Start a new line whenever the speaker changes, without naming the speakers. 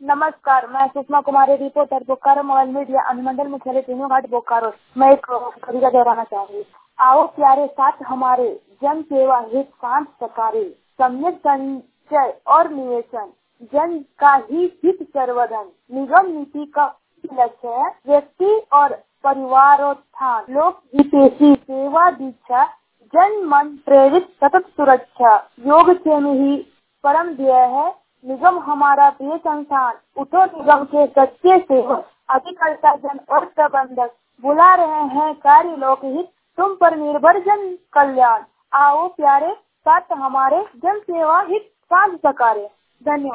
नमस्कार, मैं Sushma Kumari, reporter Bokaro mobile media अनुमंडल मुख्यालय तीनों घाट बोकारो। मैं एक कविता दोहराना चाहूंगी। आओ प्यारे साथ हमारे, जन सेवा हित सांझ सकारे, सम्यक संचय और निवेशन, जन का ही हित सर्वधन, निगम नीति का लक्ष्य है व्यक्ति और परिवारोत्थान, लोक हितैषी सेवा दीक्षा, जन मन प्रेरित सतत सुरक्षा, योगक्षेम ही परम ध्येय है, निगम हमारा प्रिय संस्थान, उठो निगम के सच्चे सेवक, अभिकर्ता जन और प्रबंधक, बुला रहे हैं कार्य लोकहित, तुम पर निर्भर जन कल्याण। आओ प्यारे साथ हमारे, जन सेवा हित सांझ सकारे। धन्यवाद।